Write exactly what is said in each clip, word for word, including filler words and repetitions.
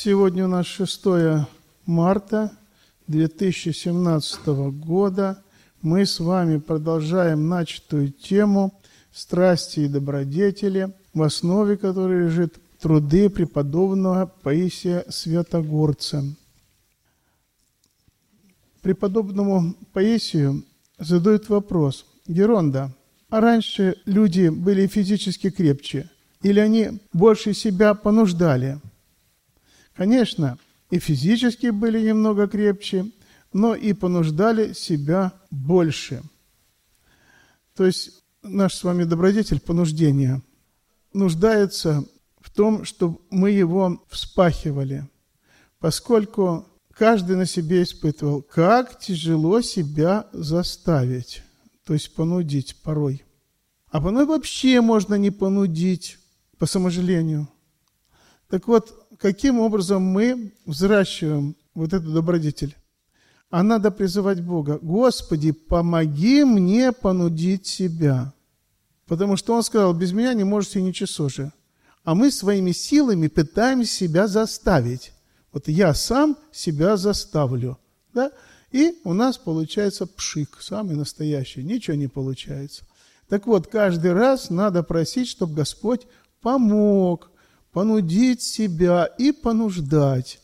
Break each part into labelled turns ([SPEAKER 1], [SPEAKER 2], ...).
[SPEAKER 1] Сегодня у нас шестое марта две тысячи семнадцатого года. Мы с вами продолжаем начатую тему «Страсти и добродетели», в основе которой лежит труды преподобного Паисия Святогорца. Преподобному Паисию задают вопрос: Геронда, а раньше люди были физически крепче, или они больше себя понуждали? Конечно, и физически были немного крепче, но и понуждали себя больше. То есть наш с вами добродетель понуждения нуждается в том, чтобы мы его вспахивали, поскольку каждый на себе испытывал, как тяжело себя заставить, то есть понудить порой. А порой вообще можно не понудить, по саможалению. Так вот, каким образом мы взращиваем вот эту добродетель? А надо призывать Бога: «Господи, помоги мне понудить себя». Потому что Он сказал: «Без меня не можете ничего же». А мы своими силами пытаемся себя заставить. Вот я сам себя заставлю. Да? И у нас получается пшик, самый настоящий. Ничего не получается. Так вот, каждый раз надо просить, чтобы Господь помог понудить себя и понуждать.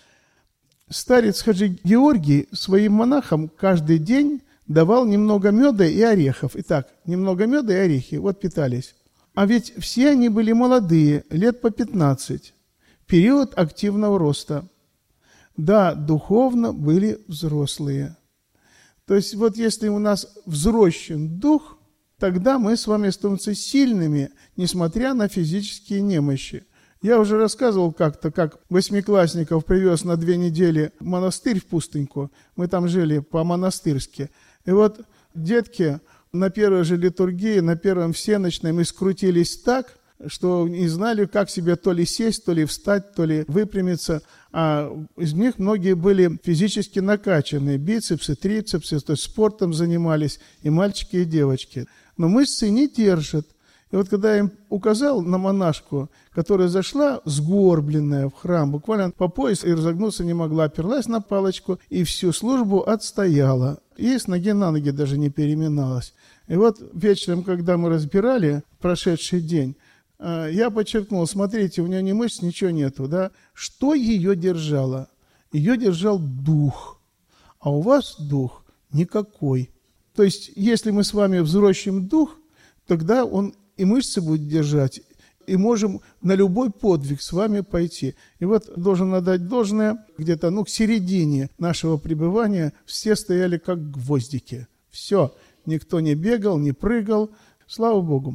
[SPEAKER 1] Старец Хаджи Георгий своим монахам каждый день давал немного меда и орехов. Итак, немного меда и орехи, вот питались. А ведь все они были молодые, лет по пятнадцать, период активного роста. Да, духовно были взрослые. То есть вот если у нас взрощен дух, тогда мы с вами становимся сильными, несмотря на физические немощи. Я уже рассказывал как-то, как восьмиклассников привез на две недели в монастырь в Пустыньку. Мы там жили по-монастырски. И вот детки на первой же литургии, на первом всеночном, и скрутились так, что не знали, как себе то ли сесть, то ли встать, то ли выпрямиться. А из них многие были физически накачанные, бицепсы, трицепсы, то есть спортом занимались и мальчики, и девочки. Но мышцы не держат. И вот когда я им указал на монашку, которая зашла сгорбленная в храм, буквально по пояс, и разогнуться не могла, оперлась на палочку и всю службу отстояла. И с ноги на ноги даже не переминалась. И вот вечером, когда мы разбирали прошедший день, я подчеркнул: смотрите, у нее ни мышц, ничего нету. Да? Что ее держало? Ее держал дух. А у вас дух никакой. То есть, если мы с вами взращиваем дух, тогда он и мышцы будет держать, и можем на любой подвиг с вами пойти. И вот должен отдать должное, где-то ну, к середине нашего пребывания все стояли как гвоздики. Все, никто не бегал, не прыгал. Слава Богу.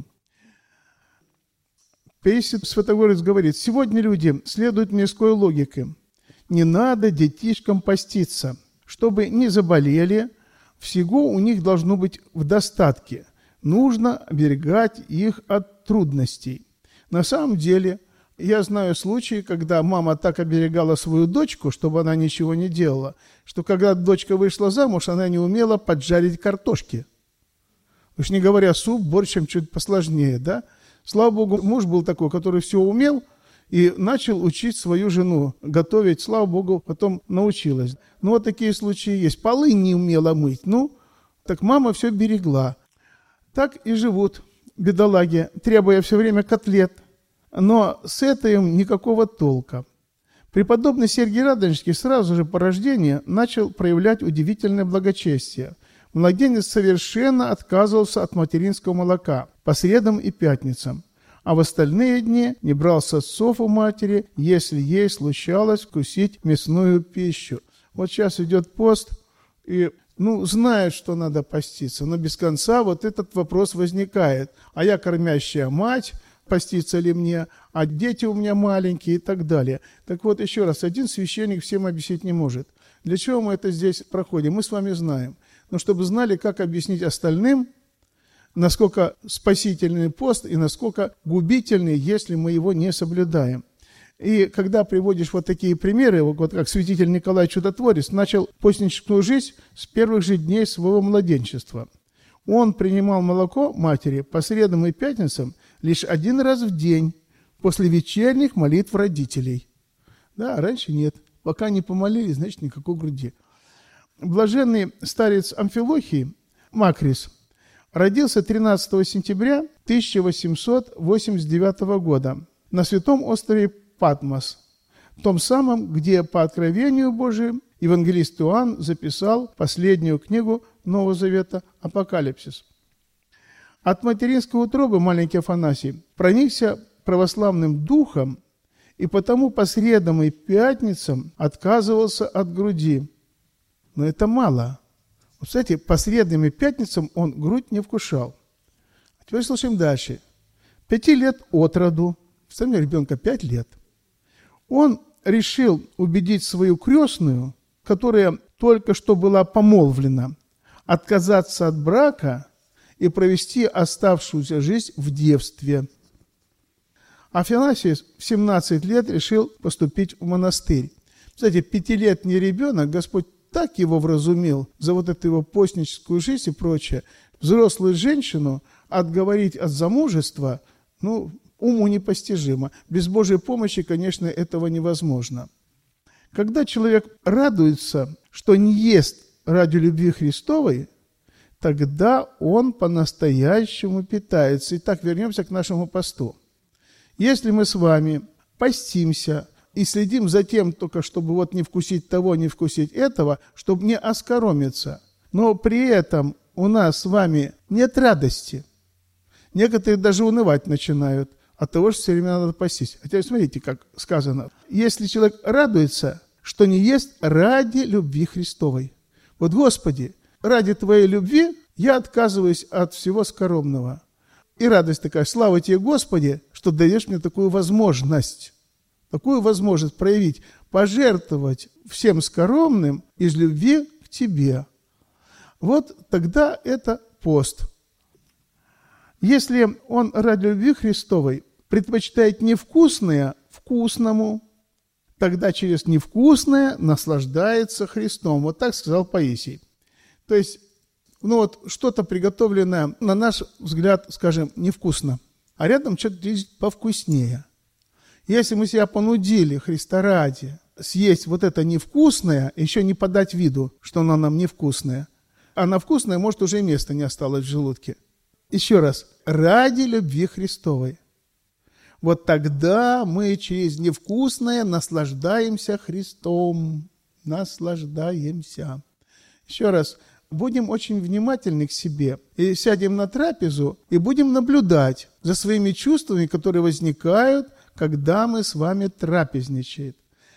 [SPEAKER 1] Паисий Святогорец говорит: сегодня люди следуют мирской логике. Не надо детишкам поститься, чтобы не заболели, всего у них должно быть в достатке. Нужно оберегать их от трудностей. На самом деле, я знаю случаи, когда мама так оберегала свою дочку, чтобы она ничего не делала, что когда дочка вышла замуж, она не умела поджарить картошки. Уж не говоря суп, борщ, чем чуть посложнее, да? Слава Богу, муж был такой, который все умел и начал учить свою жену готовить. Слава Богу, потом научилась. Ну, вот такие случаи есть. Полы не умела мыть. Ну, так мама все берегла. Так и живут бедолаги, требуя все время котлет. Но с этим никакого толка. Преподобный Сергий Радонежский сразу же по рождению начал проявлять удивительное благочестие. Младенец совершенно отказывался от материнского молока по средам и пятницам, а в остальные дни не брал с отцов у матери, если ей случалось вкусить мясную пищу. Вот сейчас идет пост, и ну, знают, что надо поститься, но без конца вот этот вопрос возникает. А я кормящая мать, поститься ли мне, а дети у меня маленькие и так далее. Так вот, еще раз, один священник всем объяснить не может. Для чего мы это здесь проходим? Мы с вами знаем. Но чтобы знали, как объяснить остальным, насколько спасительный пост и насколько губительный, если мы его не соблюдаем. И когда приводишь вот такие примеры, вот как святитель Николай Чудотворец начал постническую жизнь с первых же дней своего младенчества. Он принимал молоко матери по средам и пятницам лишь один раз в день после вечерних молитв родителей. Да, а раньше нет. Пока не помолились, значит, никакой груди. Блаженный старец Амфилохий, Макрис, родился тринадцатого сентября тысяча восемьсот восемьдесят девятого года на святом острове Патмос, том самом, где по откровению Божию евангелист Иоанн записал последнюю книгу Нового Завета «Апокалипсис». От материнской утробы маленький Афанасий проникся православным духом и потому по средам и пятницам отказывался от груди. Но это мало. Вот, кстати, по средам и пятницам он грудь не вкушал. А теперь слушаем дальше. Пяти лет от роду, представляете, ребенка пять лет, он решил убедить свою крестную, которая только что была помолвлена, отказаться от брака и провести оставшуюся жизнь в девстве. Афанасий в семнадцать лет решил поступить в монастырь. Кстати, пятилетний ребенок, Господь так его вразумил за вот эту его постническую жизнь и прочее, взрослую женщину отговорить от замужества, ну, уму непостижимо. Без Божьей помощи, конечно, этого невозможно. Когда человек радуется, что не ест ради любви Христовой, тогда он по-настоящему питается. Итак, вернемся к нашему посту. Если мы с вами постимся и следим за тем, только чтобы вот не вкусить того, не вкусить этого, чтобы не оскоромиться, но при этом у нас с вами нет радости. Некоторые даже унывать начинают от того, что все время надо постись. А теперь смотрите, как сказано. Если человек радуется, что не ест ради любви Христовой. Вот, Господи, ради Твоей любви я отказываюсь от всего скоромного. И радость такая, слава Тебе, Господи, что даешь мне такую возможность, такую возможность проявить, пожертвовать всем скоромным из любви к Тебе. Вот тогда это пост. Если он ради любви Христовой предпочитает невкусное вкусному, тогда через невкусное наслаждается Христом. Вот так сказал Паисий. То есть, ну вот что-то приготовленное, на наш взгляд, скажем, невкусно, а рядом что-то есть повкуснее. Если мы себя понудили Христа ради съесть вот это невкусное, еще не подать виду, что оно нам невкусное, а на вкусное, может, уже и места не осталось в желудке. Еще раз, ради любви Христовой. Вот тогда мы через невкусное наслаждаемся Христом. Наслаждаемся. Еще раз, будем очень внимательны к себе. И сядем на трапезу и будем наблюдать за своими чувствами, которые возникают, когда мы с вами трапезничаем.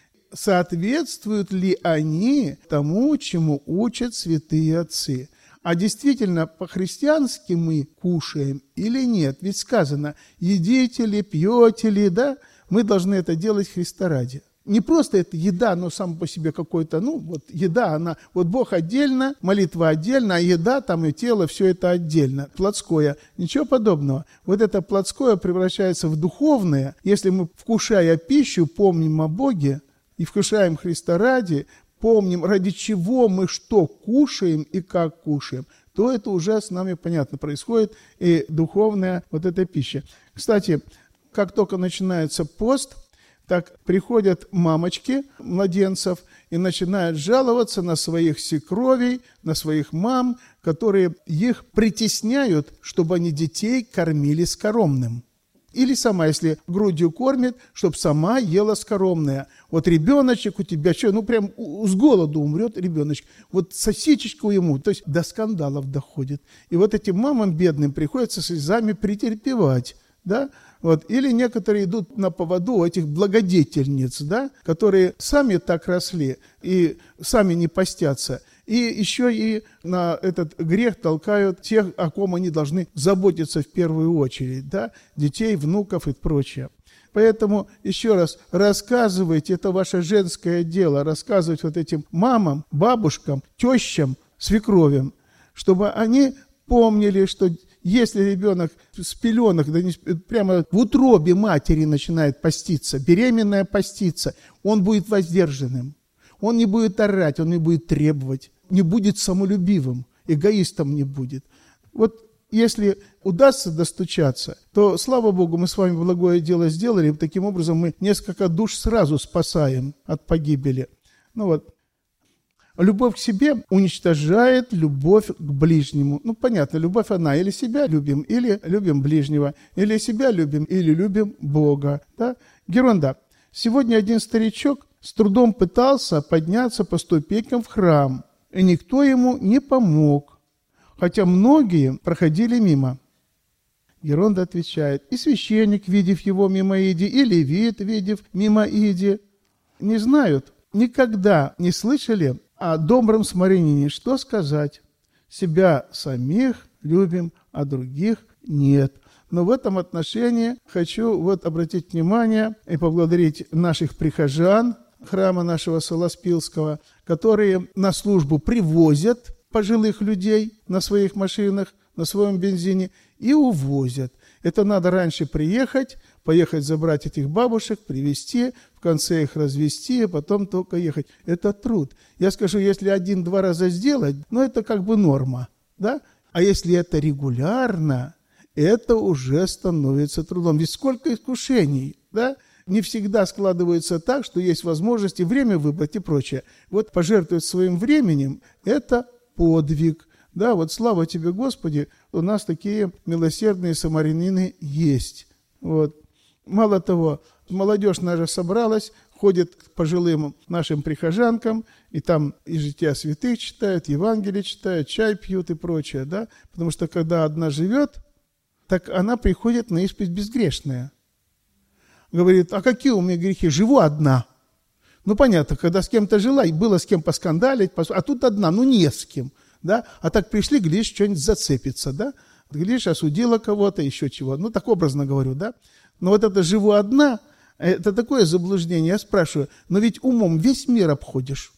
[SPEAKER 1] Соответствуют ли они тому, чему учат святые отцы? А действительно, по-христиански мы кушаем или нет? Ведь сказано, едите ли, пьете ли, да? Мы должны это делать Христа ради. Не просто это еда, но сама по себе какой-то, ну, вот еда, она, вот Бог отдельно, молитва отдельно, а еда там и тело, все это отдельно, плотское. Ничего подобного. Вот это плотское превращается в духовное, если мы, вкушая пищу, помним о Боге и вкушаем Христа ради, помним, ради чего мы что кушаем и как кушаем, то это уже с нами, понятно, происходит, и духовная вот эта пища. Кстати, как только начинается пост, так приходят мамочки младенцев и начинают жаловаться на своих свекровей, на своих мам, которые их притесняют, чтобы они детей кормили скоромным. Или сама, если грудью кормит, чтобы сама ела скоромное. Вот ребеночек у тебя, что, ну прям с голоду умрет ребеночек. Вот сосичечку ему, то есть до скандалов доходит. И вот этим мамам бедным приходится слезами претерпевать, да. Вот. Или некоторые идут на поводу у этих благодетельниц, да, которые сами так росли и сами не постятся. И еще и на этот грех толкают тех, о ком они должны заботиться в первую очередь, да, детей, внуков и прочее. Поэтому, еще раз, рассказывайте, это ваше женское дело, рассказывать вот этим мамам, бабушкам, тещам, свекровям, чтобы они помнили, что если ребенок с пеленок, да не, прямо в утробе матери начинает поститься, беременная поститься, он будет воздержанным. Он не будет орать, он не будет требовать, не будет самолюбивым, эгоистом не будет. Вот если удастся достучаться, то, слава Богу, мы с вами благое дело сделали. Таким образом, мы несколько душ сразу спасаем от погибели. Ну вот. Любовь к себе уничтожает любовь к ближнему. Ну, понятно, любовь она или себя любим, или любим ближнего, или себя любим, или любим Бога. Да? Ерунда. Сегодня один старичок с трудом пытался подняться по ступенькам в храм, и никто ему не помог, хотя многие проходили мимо. Еронда отвечает: и священник, видев его мимо иди, и левит, видев мимо иди, не знают, никогда не слышали о добром смирении. Что сказать? Себя самих любим, а других нет. Но в этом отношении хочу вот обратить внимание и поблагодарить наших прихожан храма нашего Солоспилского, которые на службу привозят пожилых людей на своих машинах, на своем бензине и увозят. Это надо раньше приехать, поехать забрать этих бабушек, привезти, в конце их развезти, а потом только ехать. Это труд. Я скажу, если один-два раза сделать, ну это как бы норма, да? А если это регулярно, это уже становится трудом. Ведь сколько искушений, да? Не всегда складывается так, что есть возможность и время выбрать и прочее. Вот пожертвовать своим временем – это подвиг. Да, вот слава тебе, Господи, у нас такие милосердные самарянины есть. Вот. Мало того, молодежь наша собралась, ходит к пожилым нашим прихожанкам, и там и жития святых читают, Евангелие читают, чай пьют и прочее. Да? Потому что когда одна живет, так она приходит на исповедь безгрешная. Говорит: а какие у меня грехи? Живу одна. Ну, понятно, когда с кем-то жила, и было с кем поскандалить, а тут одна, ну, не с кем. Да? А так пришли, глядишь, что-нибудь зацепится, да? Глядишь, осудила кого-то, еще чего. Ну, так образно говорю, да? Но вот это «живу одна», это такое заблуждение. Я спрашиваю, но ведь умом весь мир обходишь.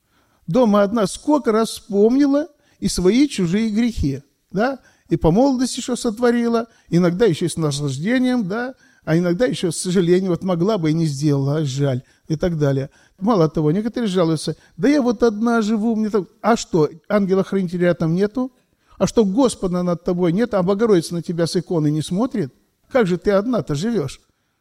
[SPEAKER 1] Дома одна сколько раз вспомнила и свои, чужие грехи, да? И по молодости что сотворила, иногда еще и с наслаждением, да? А иногда еще с сожалением, вот могла бы и не сделала, а жаль, и так далее. Мало того, некоторые жалуются: да я вот одна живу, мне так... А что, ангела-хранителя рядом нету? А что, Господа над тобой нет, а Богородица на тебя с иконы не смотрит? Как же ты одна-то живешь?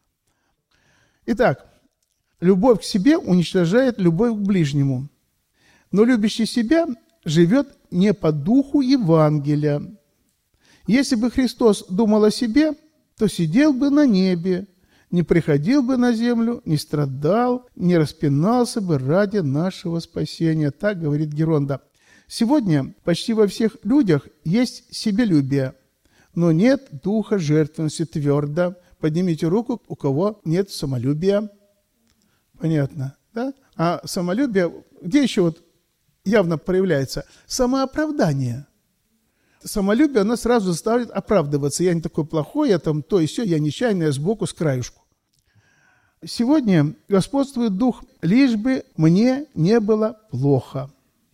[SPEAKER 1] Итак, любовь к себе уничтожает любовь к ближнему. Но любящий себя живет не по духу Евангелия. Если бы Христос думал о себе, то сидел бы на небе, не приходил бы на землю, не страдал, не распинался бы ради нашего спасения. Так говорит Еронда. Сегодня почти во всех людях есть себелюбие, но нет духа жертвенности твердо. Поднимите руку, у кого нет самолюбия. Понятно, да? А самолюбие, где еще вот явно проявляется? Самооправдание. Самолюбие, оно сразу заставит оправдываться. Я не такой плохой, я там то и сё, я нечаянно, я сбоку, с краюшку. Сегодня господствует дух, лишь бы мне не было плохо.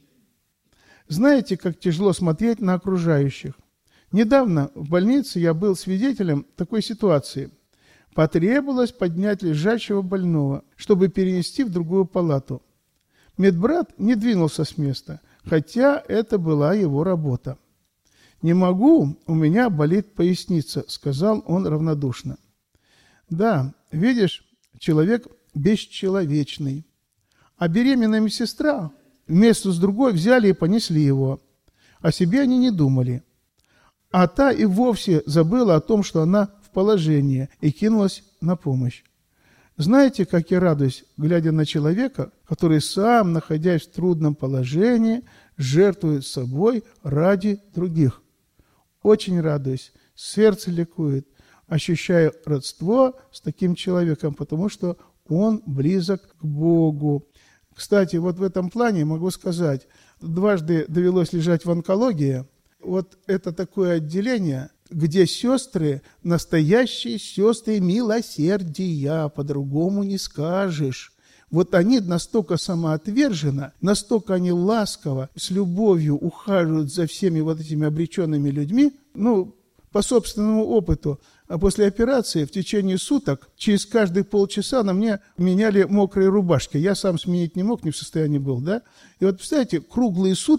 [SPEAKER 1] Знаете, как тяжело смотреть на окружающих? Недавно в больнице я был свидетелем такой ситуации. Потребовалось поднять лежачего больного, чтобы перенести в другую палату. Медбрат не двинулся с места, хотя это была его работа. «Не могу, у меня болит поясница», — сказал он равнодушно. Да, видишь, человек бесчеловечный. А беременная медсестра вместе с другой взяли и понесли его. О себе они не думали. А та и вовсе забыла о том, что она в положении, и кинулась на помощь. Знаете, как я радуюсь, глядя на человека, который сам, находясь в трудном положении, жертвует собой ради других. Очень радуюсь, сердце ликует, ощущаю родство с таким человеком, потому что он близок к Богу. Кстати, вот в этом плане могу сказать, дважды довелось лежать в онкологии. Вот это такое отделение, где сестры, настоящие сестры милосердия, по-другому не скажешь. Вот они настолько самоотверженно, настолько они ласково, с любовью ухаживают за всеми вот этими обреченными людьми. Ну, по собственному опыту, а после операции в течение суток, через каждые полчаса на мне меняли мокрые рубашки. Я сам сменить не мог, не в состоянии был, да? И вот, представляете, круглые сутки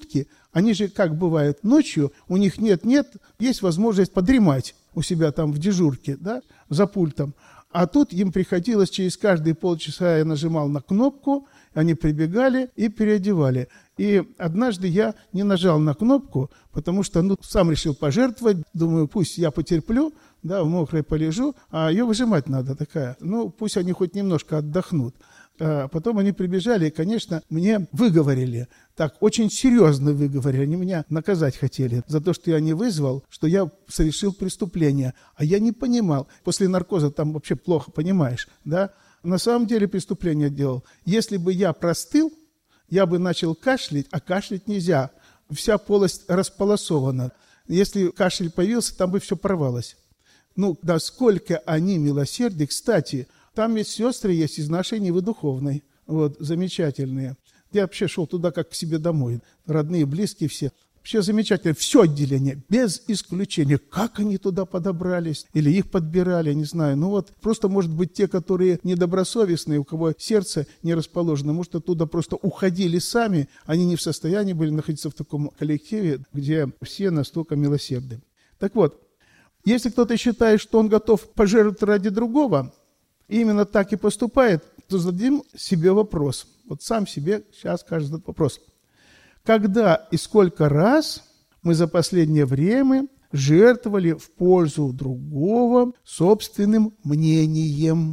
[SPEAKER 1] Они же, как бывает, ночью, у них нет-нет, есть возможность подремать у себя там в дежурке, да, за пультом. А тут им приходилось через каждые полчаса, я нажимал на кнопку, они прибегали и переодевали. И однажды я не нажал на кнопку, потому что ну, сам решил пожертвовать. Думаю, пусть я потерплю, да, в мокрой полежу, а ее выжимать надо такая. Ну, пусть они хоть немножко отдохнут. А потом они прибежали и, конечно, мне выговорили. Так, очень серьезно выговорили. Они меня наказать хотели за то, что я не вызвал, что я совершил преступление. А я не понимал. После наркоза там вообще плохо понимаешь, да? На самом деле преступление делал. Если бы я простыл, я бы начал кашлять, а кашлять нельзя. Вся полость располосована. Если кашель появился, там бы все порвалось. Ну, да сколько они милосердны. Кстати, там есть сестры, есть из нашей Нивы Духовной. Вот, замечательные. Я вообще шел туда как к себе домой. Родные, близкие все. Вообще замечательно. Все отделение, без исключения. Как они туда подобрались? Или их подбирали, не знаю. Ну вот, просто, может быть, те, которые недобросовестные, у кого сердце не расположено, может, оттуда просто уходили сами. Они не в состоянии были находиться в таком коллективе, где все настолько милосердны. Так вот, если кто-то считает, что он готов пожертвовать ради другого, и именно так и поступает, то зададим себе вопрос. Вот сам себе сейчас каждый этот вопрос. Когда и сколько раз мы за последнее время жертвовали в пользу другого собственным мнением?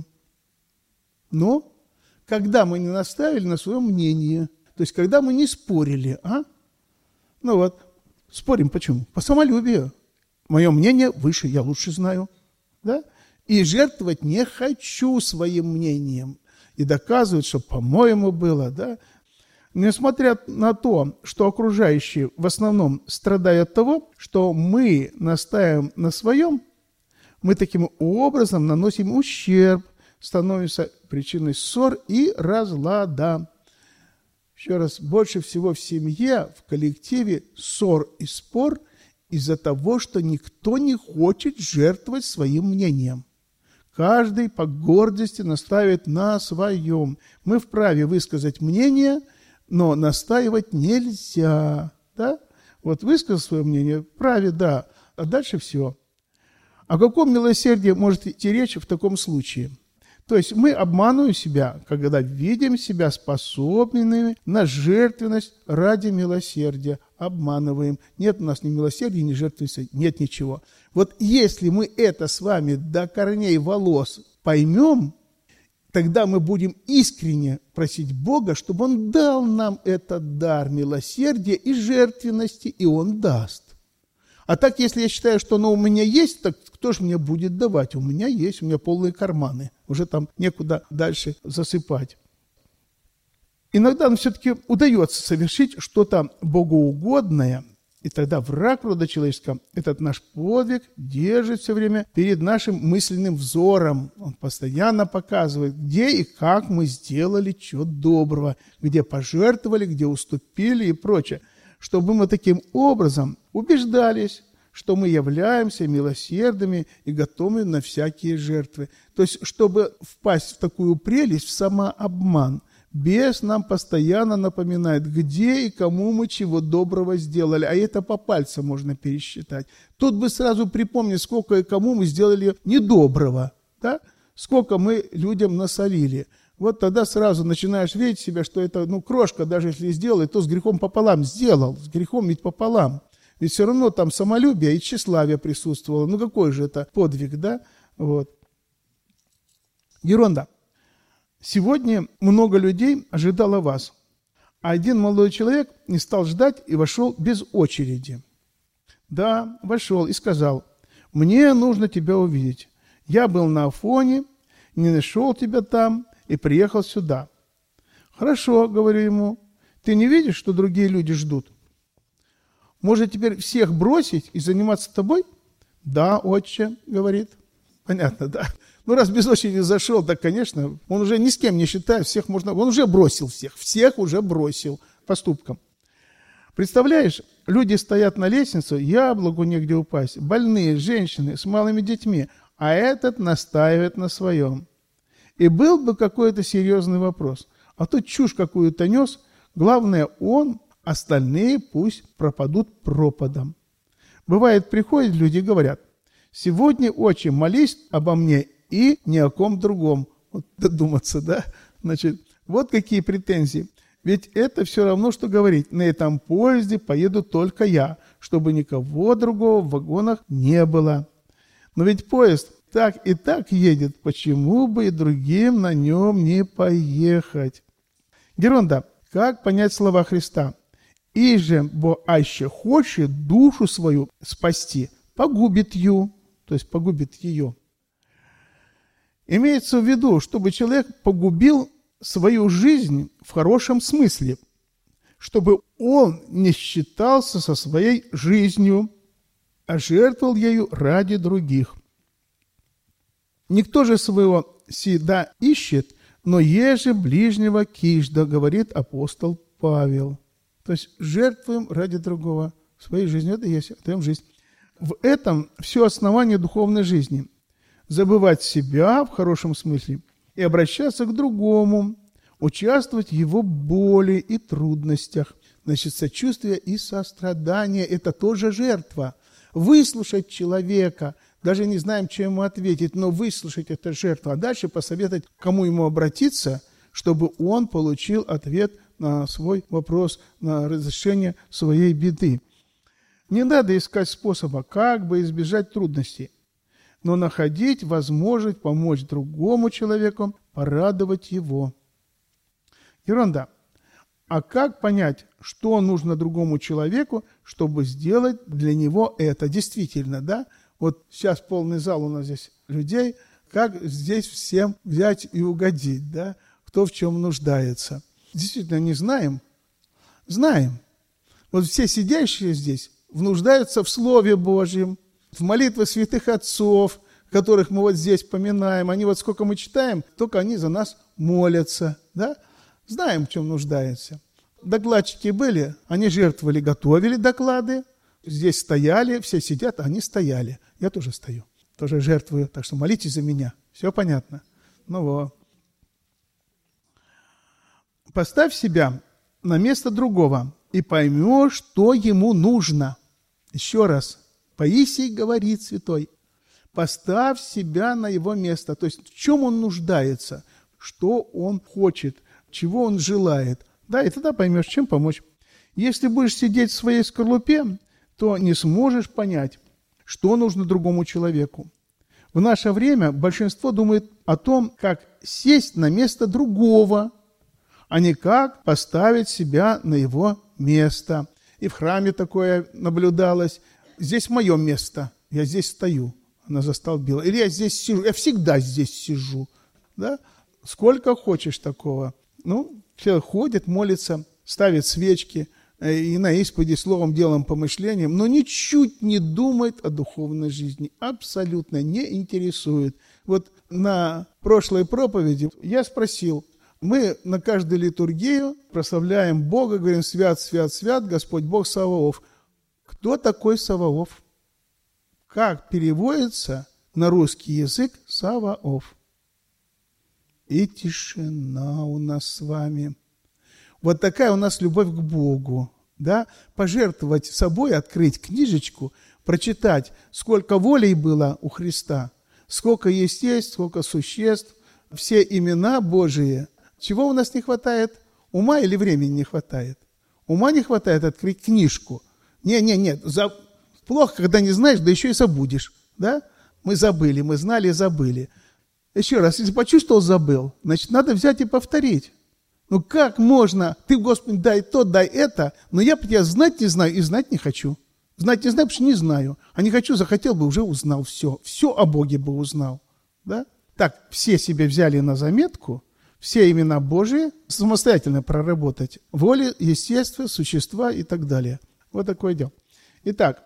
[SPEAKER 1] Но когда мы не наставили на свое мнение, то есть когда мы не спорили, а? Ну вот, спорим почему? По самолюбию. Мое мнение выше, я лучше знаю, да? И жертвовать не хочу своим мнением. И доказывать, что, по-моему, было, да? Несмотря на то, что окружающие в основном страдают от того, что мы настаиваем на своем, мы таким образом наносим ущерб, становимся причиной ссор и разлада. Еще раз, больше всего в семье, в коллективе ссор и спор из-за того, что никто не хочет жертвовать своим мнением. Каждый по гордости настаивает на своем. Мы вправе высказать мнение, но настаивать нельзя. Да? Вот высказал свое мнение, вправе, да, а дальше все. О каком милосердии может идти речь в таком случае? То есть мы обманываем себя, когда видим себя способными на жертвенность ради милосердия. Обманываем. Нет у нас ни милосердия, ни жертвенности, нет ничего. Вот если мы это с вами до корней волос поймем, тогда мы будем искренне просить Бога, чтобы Он дал нам этот дар милосердия и жертвенности, и Он даст. А так, если я считаю, что оно у меня есть, так кто же мне будет давать? У меня есть, у меня полные карманы. Уже там некуда дальше засыпать. Иногда нам все-таки удается совершить что-то богоугодное, и тогда враг рода человеческого этот наш подвиг держит все время перед нашим мысленным взором. Он постоянно показывает, где и как мы сделали чего доброго, где пожертвовали, где уступили и прочее. Чтобы мы таким образом убеждались, что мы являемся милосердными и готовы на всякие жертвы. То есть, чтобы впасть в такую прелесть, в самообман, бес нам постоянно напоминает, где и кому мы чего доброго сделали. А это по пальцам можно пересчитать. Тут бы сразу припомнить, сколько и кому мы сделали недоброго, да? Сколько мы людям насолили. Вот тогда сразу начинаешь видеть себя, что это, ну, крошка, даже если сделал, то с грехом пополам сделал, с грехом ведь пополам. Ведь все равно там самолюбие и тщеславие присутствовало. Ну, какой же это подвиг, да? Вот. Ерунда. Сегодня много людей ожидало вас, а один молодой человек не стал ждать и вошел без очереди. Да, вошел и сказал: «Мне нужно тебя увидеть. Я был на Афоне, не нашел тебя там и приехал сюда». «Хорошо», — говорю ему, — «ты не видишь, что другие люди ждут? Может, теперь всех бросить и заниматься тобой?» «Да, отче», — говорит. Понятно, да. Ну, раз без очереди зашел, так, конечно, он уже ни с кем не считает, всех можно... Он уже бросил всех, всех уже бросил поступком. Представляешь, люди стоят на лестнице, яблоку негде упасть, больные, женщины с малыми детьми, а этот настаивает на своем. И был бы какой-то серьезный вопрос. А тут чушь какую-то нес, главное он, остальные пусть пропадут пропадом. Бывает, приходят люди и говорят: сегодня, отче, молись обо мне и ни о ком другом. Вот додуматься, да? Значит, вот какие претензии. Ведь это все равно, что говорить: на этом поезде поеду только я, чтобы никого другого в вагонах не было. Но ведь поезд так и так едет, почему бы и другим на нем не поехать? Геронда, как понять слова Христа? «И же, бо аще хочет душу свою спасти, погубит ее», то есть погубит ее. Имеется в виду, чтобы человек погубил свою жизнь в хорошем смысле, чтобы он не считался со своей жизнью, а жертвовал ею ради других. Никто же своего всегда ищет, но еже ближнего кижда, говорит апостол Павел. То есть жертвуем ради другого своей жизнью. Это и есть, отдаем жизнь. В этом все основание духовной жизни. Забывать себя в хорошем смысле и обращаться к другому, участвовать в его боли и трудностях. Значит, сочувствие и сострадание – это тоже жертва. Выслушать человека, даже не знаем, чем ему ответить, но выслушать – это жертва. А дальше посоветовать, к кому ему обратиться, чтобы он получил ответ на свой вопрос, на разрешение своей беды. Не надо искать способа, как бы избежать трудностей, но находить возможность помочь другому человеку, порадовать его. Ерунда. А как понять, что нужно другому человеку, чтобы сделать для него это? Действительно, да? Вот сейчас полный зал у нас здесь людей, как здесь всем взять и угодить, да? Кто в чем нуждается. Действительно, не знаем? Знаем. Вот все сидящие здесь нуждаются в Слове Божьем, в молитве святых отцов, которых мы вот здесь поминаем. Они вот сколько мы читаем, только они за нас молятся, да? Знаем, в чем нуждаются. Докладчики были, они жертвовали, готовили доклады. Здесь стояли, все сидят, а они стояли. Я тоже стою, тоже жертвую. Так что молитесь за меня. Все понятно? Ну вот. Поставь себя на место другого и поймешь, что ему нужно. Еще раз. Паисий говорит святой. Поставь себя на его место. То есть в чем он нуждается, что он хочет, чего он желает. Да, и тогда поймешь, чем помочь. Если будешь сидеть в своей скорлупе, то не сможешь понять, что нужно другому человеку. В наше время большинство думает о том, как сесть на место другого, а не как поставить себя на его место. И в храме такое наблюдалось. Здесь мое место, я здесь стою. Она застолбила. Или я здесь сижу, я всегда здесь сижу. Да? Сколько хочешь такого. Ну, человек ходит, молится, ставит свечки, и на исповеди словом, делом, помышлением, но ничуть не думает о духовной жизни, абсолютно не интересует. Вот на прошлой проповеди я спросил, мы на каждую литургию прославляем Бога, говорим: свят, свят, свят, Господь Бог Саваоф. Кто такой Саваоф? Как переводится на русский язык Саваоф? И тишина у нас с вами. Вот такая у нас любовь к Богу, да? Пожертвовать собой, открыть книжечку, прочитать, сколько волей было у Христа, сколько есть есть, сколько существ, все имена Божии. Чего у нас не хватает? Ума или времени не хватает? Ума не хватает открыть книжку. Не-не-не, за... плохо, когда не знаешь, да еще и забудешь, да? Мы забыли, мы знали и забыли. Еще раз, если почувствовал, забыл, значит, надо взять и повторить. Ну как можно? Ты, Господи, дай то, дай это, но я тебя знать не знаю и знать не хочу. Знать не знаю, потому что не знаю. А не хочу, захотел бы, уже узнал все. Все о Боге бы узнал. Да? Так, все себе взяли на заметку, все имена Божии самостоятельно проработать. Воли, естества, существа и так далее. Вот такое дело. Итак,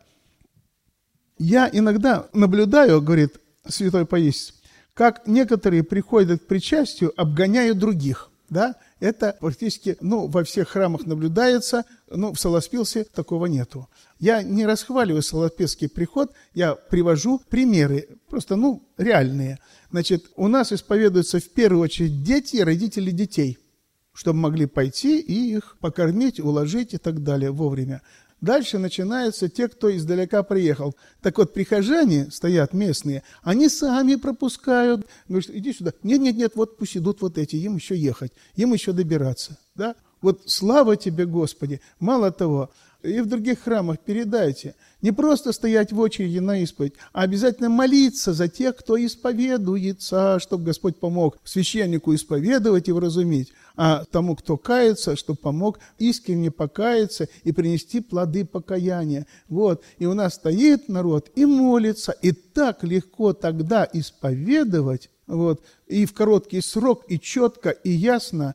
[SPEAKER 1] я иногда наблюдаю, говорит святой Паисий, как некоторые приходят к причастию, обгоняя других. Да? Это практически, ну, во всех храмах наблюдается, но в Солоспилсе такого нету. Я не расхваливаю Солоспилский приход, я привожу примеры, просто, ну, реальные. Значит, у нас исповедуются в первую очередь дети и родители детей. чтобы могли пойти и их покормить, уложить и так далее вовремя. Дальше начинаются те, кто издалека приехал. Так вот, прихожане стоят местные, они сами пропускают. Говорят, иди сюда. Нет-нет-нет, вот пусть идут вот эти, им еще ехать, им еще добираться. Да? Вот слава тебе, Господи! Мало того, и в других храмах передайте. Не просто стоять в очереди на исповедь, а обязательно молиться за тех, кто исповедуется, чтобы Господь помог священнику исповедовать и вразумить, а тому, кто кается, чтобы помог искренне покаяться и принести плоды покаяния. Вот. И у нас стоит народ и молится, и так легко тогда исповедовать, вот, и в короткий срок, и четко, и ясно.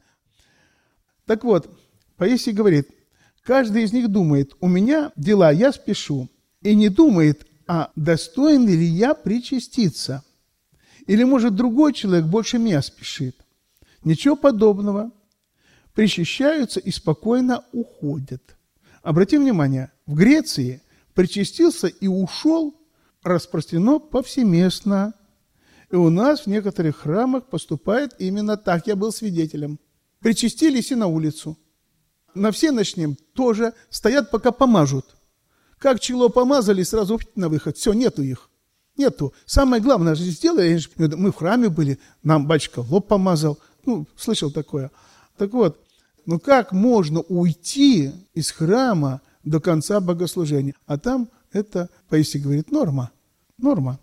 [SPEAKER 1] Так вот, Паисий говорит, каждый из них думает, у меня дела, я спешу, и не думает, а достоин ли я причаститься? Или, может, другой человек больше меня спешит? Ничего подобного. Причащаются и спокойно уходят. Обратим внимание, в Греции причастился и ушел распространено повсеместно. И у нас в некоторых храмах поступает именно так. Я был свидетелем. Причастились и на улицу. На всеночном тоже стоят, пока помажут. Как чело помазали, сразу на выход. Все, нету их. Нету. Самое главное, сделали, мы в храме были, нам батюшка лоб помазал. Ну, слышал такое. Так вот, ну как можно уйти из храма до конца богослужения? А там это, Паисий говорит, норма. Норма.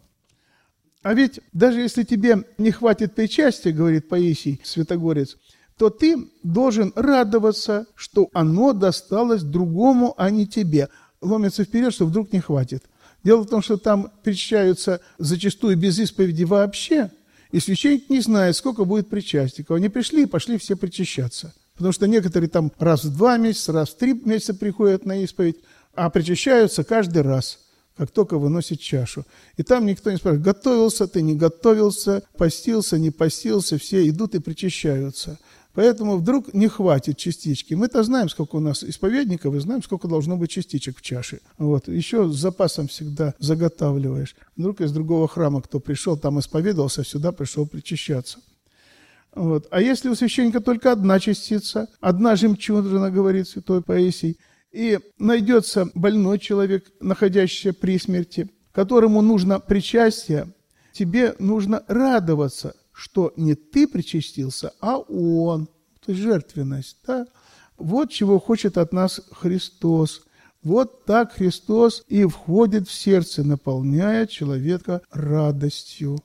[SPEAKER 1] А ведь даже если тебе не хватит причастия, говорит Паисий, святогорец, то ты должен радоваться, что оно досталось другому, а не тебе. Ломится вперед, что вдруг не хватит. Дело в том, что там причащаются зачастую без исповеди вообще, и священник не знает, сколько будет причастников. Они пришли и пошли все причащаться. Потому что некоторые там раз в два месяца, раз в три месяца приходят на исповедь, а причащаются каждый раз, как только выносит чашу. И там никто не спрашивает, готовился ты, не готовился, постился, не постился, все идут и причащаются. Поэтому вдруг не хватит частички. Мы-то знаем, сколько у нас исповедников, и знаем, сколько должно быть частичек в чаше. Вот. Еще с запасом всегда заготавливаешь. Вдруг из другого храма кто пришел, там исповедовался, сюда пришел причащаться. Вот. А если у священника только одна частица, одна жемчужина, говорит святой Паисий, и найдется больной человек, находящийся при смерти, которому нужно причастие, тебе нужно радоваться, что не ты причастился, а он. То есть жертвенность. Да? Вот чего хочет от нас Христос. Вот так Христос и входит в сердце, наполняя человека радостью.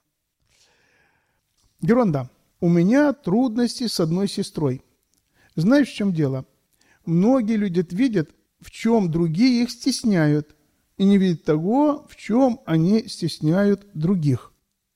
[SPEAKER 1] Ерунда. У меня трудности с одной сестрой. Знаешь, в чем дело? Многие люди видят, в чем другие их стесняют, и не видят того, в чем они стесняют других.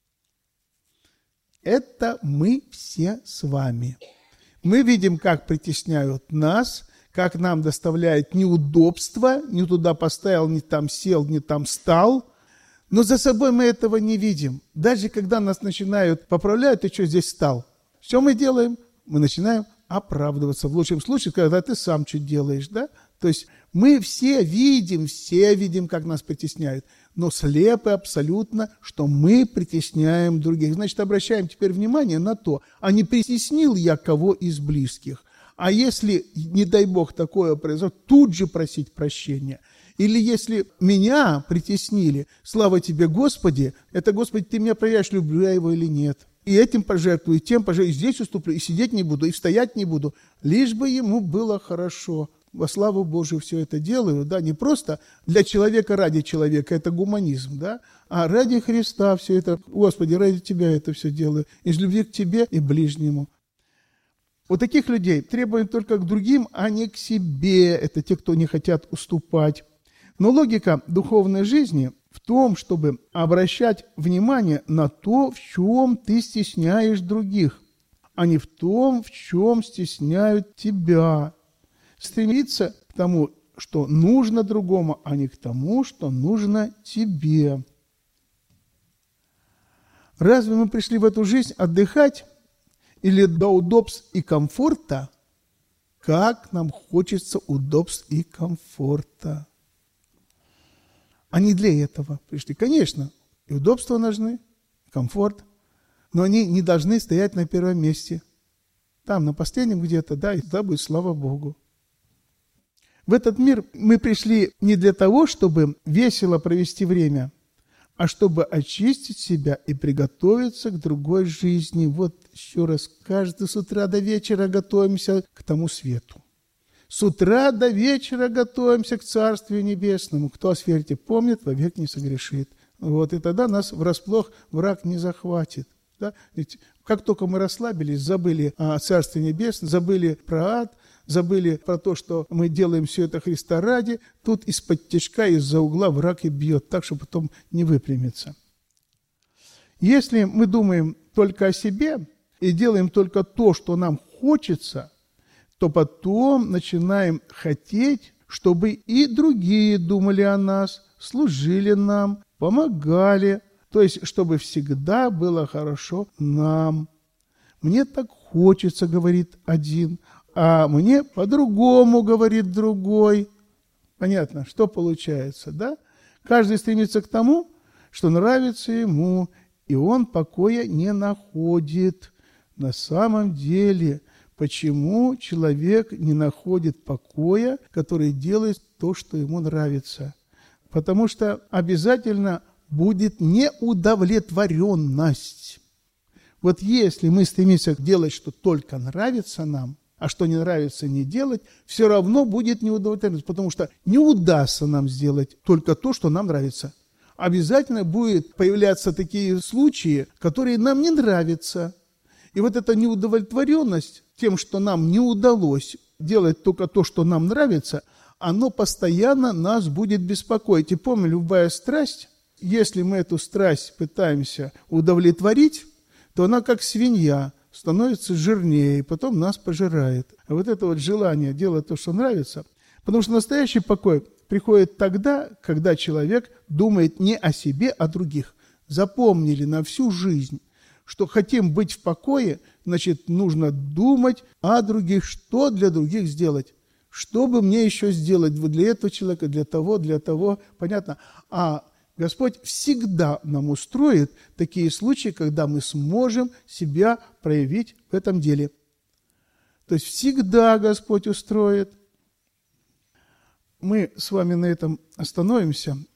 [SPEAKER 1] Это мы все с вами. Мы видим, как притесняют нас, как нам доставляет неудобства, не туда поставил, не там сел, не там стал. Но за собой мы этого не видим. Даже когда нас начинают поправлять, ты что здесь стал? Что мы делаем? Мы начинаем оправдываться. В лучшем случае, когда ты сам что делаешь, да? То есть мы все видим, все видим, как нас притесняют, но слепы абсолютно, что мы притесняем других. Значит, обращаем теперь внимание на то, а не притеснил я кого из близких. А если, не дай Бог, такое произойдет, тут же просить прощения. Или если меня притеснили, слава тебе, Господи, это, Господи, ты меня проверяешь, люблю я его или нет. И этим пожертвую, и тем пожертвую, и здесь уступлю, и сидеть не буду, и стоять не буду, лишь бы ему было хорошо. Во славу Божию все это делаю, да, не просто для человека ради человека, это гуманизм, да, а ради Христа все это, Господи, ради Тебя это все делаю, из любви к Тебе и ближнему. У таких людей требуем только к другим, а не к себе, это те, кто не хотят уступать. Но логика духовной жизни в том, чтобы обращать внимание на то, в чем ты стесняешь других, а не в том, в чем стесняют тебя. Стремиться к тому, что нужно другому, а не к тому, что нужно тебе. Разве мы пришли в эту жизнь отдыхать или до удобств и комфорта? Как нам хочется удобств и комфорта. Они для этого пришли. Конечно, и удобства нужны, и комфорт, но они не должны стоять на первом месте. Там, на последнем где-то, да, и тогда будет слава Богу. В этот мир мы пришли не для того, чтобы весело провести время, а чтобы очистить себя и приготовиться к другой жизни. Вот еще раз, каждый с утра до вечера готовимся к тому свету. С утра до вечера готовимся к Царствию Небесному. Кто о свете помнит, вовек не согрешит. Вот, и тогда нас врасплох враг не захватит. Да? Ведь как только мы расслабились, забыли о Царстве Небесном, забыли про ад, забыли про то, что мы делаем все это Христа ради, тут из-под тишка, из-за угла враг и бьет, так, что потом не выпрямится. Если мы думаем только о себе и делаем только то, что нам хочется, то потом начинаем хотеть, чтобы и другие думали о нас, служили нам, помогали, то есть, чтобы всегда было хорошо нам. Мне так хочется, говорит один, а мне по-другому, говорит другой. Понятно, что получается, да? Каждый стремится к тому, что нравится ему, и он покоя не находит. На самом деле, почему человек не находит покоя, который делает то, что ему нравится? Потому что обязательно будет неудовлетворенность. Вот если мы стремимся делать, что только нравится нам, а что не нравится не делать, все равно будет неудовлетворенность, потому что не удастся нам сделать только то, что нам нравится. Обязательно будут появляться такие случаи, которые нам не нравятся. И вот эта неудовлетворенность тем, что нам не удалось делать только то, что нам нравится, оно постоянно нас будет беспокоить. И помню, любая страсть, если мы эту страсть пытаемся удовлетворить, то она как свинья становится жирнее, и потом нас пожирает. А вот это вот желание делать то, что нравится, потому что настоящий покой приходит тогда, когда человек думает не о себе, а о других. Запомнили на всю жизнь, что хотим быть в покое, значит, нужно думать о других, что для других сделать. Что бы мне еще сделать вот для этого человека, для того, для того, понятно. А Господь всегда нам устроит такие случаи, когда мы сможем себя проявить в этом деле. То есть всегда Господь устроит. Мы с вами на этом остановимся.